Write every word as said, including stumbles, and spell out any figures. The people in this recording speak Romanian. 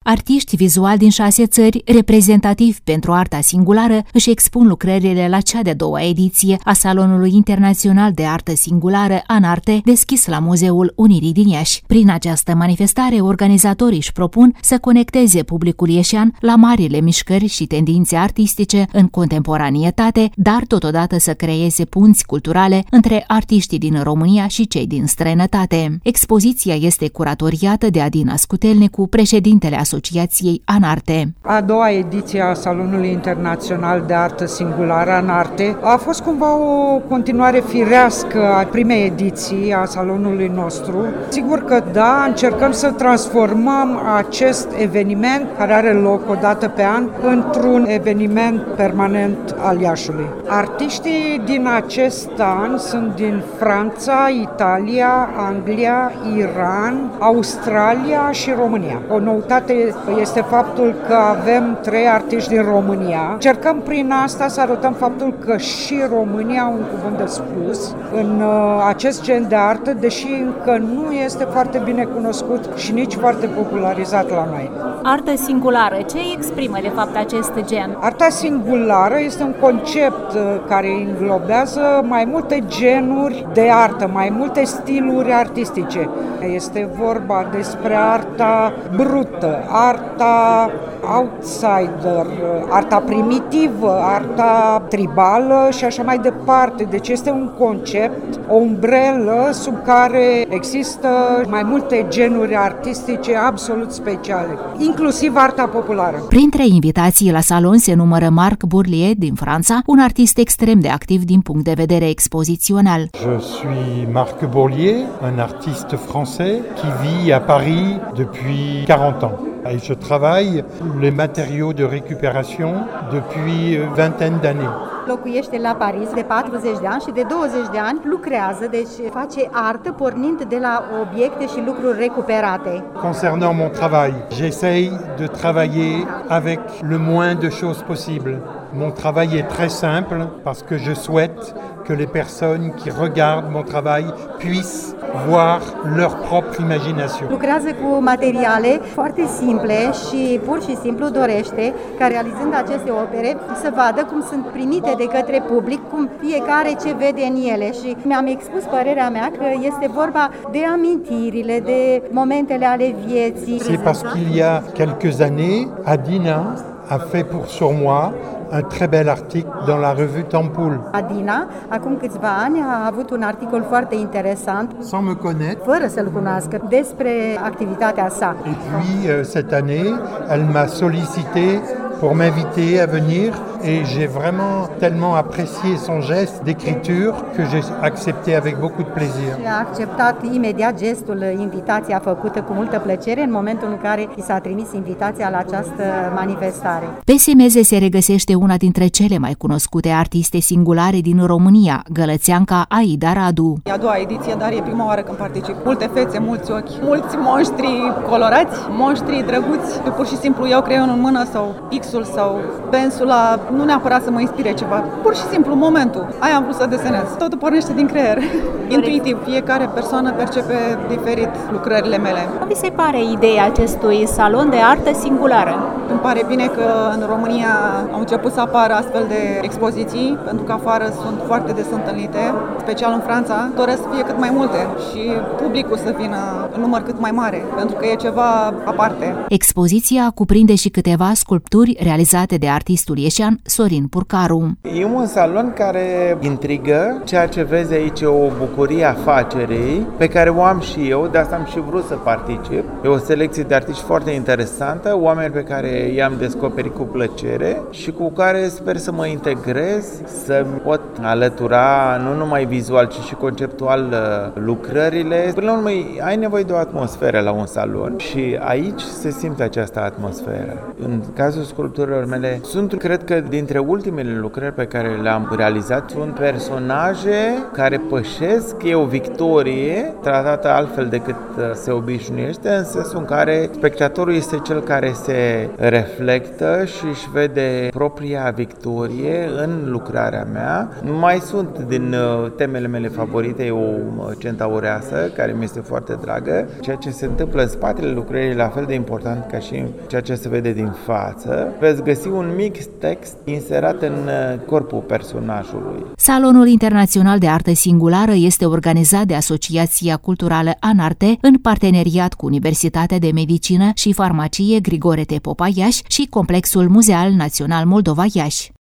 Artiști vizuali din șase țări, reprezentativi pentru arta singulară, își expun lucrările la cea de-a doua ediție a Salonului Internațional de Artă Singulară ANARTE, deschis la Muzeul Unirii din Iași. Prin această manifestare, organizatorii își propun să conecteze publicul ieșean la marile mișcări și tendințe artistice în contemporanietate, dar totodată să creeze punți culturale între artiștii din România și cei din străinătate. Expoziția este curatoriată de Adina Scutelnicu, președintele Asociației ANARTE. A doua ediție a Salonului Internațional de Artă Singulară ANARTE a fost cumva o continuare firească a primei ediții a salonului nostru. Sigur că da, încercăm să transformăm acest eveniment, care are loc o dată pe an, într-un eveniment permanent al Iașului. Artiștii din acest an sunt din Franța, Italia, Anglia, Iran, Australia și România. O noutate este faptul că avem trei artiști din România. Încercăm prin asta să arătăm faptul că și România au un cuvânt de spus în acest gen de artă, deși încă nu este foarte bine cunoscut și nici foarte popularizat la noi. Artă singulară, ce exprimă de fapt acest gen? Arta singulară este un concept care înglobează mai multe genuri de artă, mai multe stiluri artistice. Este vorba despre arta brută, arta outsider, arta primitivă, arta tribală și așa mai departe. Deci este un concept, o umbrelă sub care există mai multe genuri artistice absolut speciale, inclusiv arta populară. Printre invitații la salon se numără Marc Bourlier din Franța, un artist extrem de activ din punct de vedere expozițional. Je suis Marc Bourlier, un artiste français qui vit à Paris depuis quarante ans. Et je travaille les matériaux de récupération depuis une vingtaine d'années. Locuiește la Paris de patruzeci de ani și de douăzeci de ani lucrează, deci face artă pornind de la obiecte și lucruri recuperate. Concernant mon travail, j'essaye de travailler avec le moins de choses possible. Mon travail est très simple parce que je souhaite que les personnes qui regardent mon travail puissent voir leur propre imagination. Lucrează cu materiale foarte simple și pur și simplu dorește ca realizând aceste opere să vadă cum sunt primite de către public, cum fiecare ce vede în ele, și mi-am expus părerea mea că este vorba de amintirile, de momentele ale vieții. C'est parce qu'il y a quelques années, Adina a fait pour sur moi un très bel article dans la revue Tempoul. Adina, acum câțiva ani, a avut un articol foarte interesant, sans me connaître, fără să-l cunoască, despre activitatea sa. Et puis, euh, cette année, elle m'a sollicité pour m'inviter à venir et j'ai vraiment tellement apprécié son geste d'écriture que j'ai accepté avec beaucoup de plaisir. A acceptat imediat gestul, invitația făcută cu multă plăcere în momentul în care i s-a trimis invitația la această manifestare. Pe Simeze se regăsește una dintre cele mai cunoscute artiste singulare din România, gălățeanca Aida Radu. E a doua ediție, dar e prima oară când particip. Multe fețe, mulți ochi, mulți monștri colorați, monștri drăguți. Eu pur și simplu iau creionul în mână sau pixul sau pensula, nu neapărat să mă inspire ceva, pur și simplu momentul. Aia am vrut să desenez. Totul pornește din creier. Intuitiv, fiecare persoană percepe diferit lucrările mele. Cum vi se pare ideea acestui salon de artă singulară? Îmi pare bine că în România au început să apară astfel de expoziții, pentru că afară sunt foarte des întâlnite, special în Franța. Doresc să fie cât mai multe și publicul să vină în număr cât mai mare, pentru că e ceva aparte. Expoziția cuprinde și câteva sculpturi realizate de artistul ieșean Sorin Purcaru. E un salon care intrigă, ceea ce vezi aici e o bucurie a afacerii pe care o am și eu, de asta am și vrut să particip. E o selecție de artiști foarte interesantă, oameni pe care i-am descoperit cu plăcere și cu care sper să mă integrez, să pot alătura nu numai vizual, ci și conceptual lucrările. Până la urmă, ai nevoie de o atmosferă la un salon și aici se simte această atmosferă. În cazul sculpturii sculpturilor mele sunt, cred că, dintre ultimele lucrări pe care le-am realizat, sunt personaje care pășesc, e o victorie tratată altfel decât se obișnuiește, în sensul în care spectatorul este cel care se reflectă și își vede propria victorie în lucrarea mea. Mai sunt din temele mele favorite, e o centaureasă care mi este foarte dragă. Ceea ce se întâmplă în spatele lucrării e la fel de important ca și ceea ce se vede din față. Veți găsi un mic text inserat în corpul personajului. Salonul Internațional de Artă Singulară este organizat de Asociația Culturală ANARTE în parteneriat cu Universitatea de Medicină și Farmacie Grigore Tepopa Iași și Complexul Muzeal Național Moldova Iași.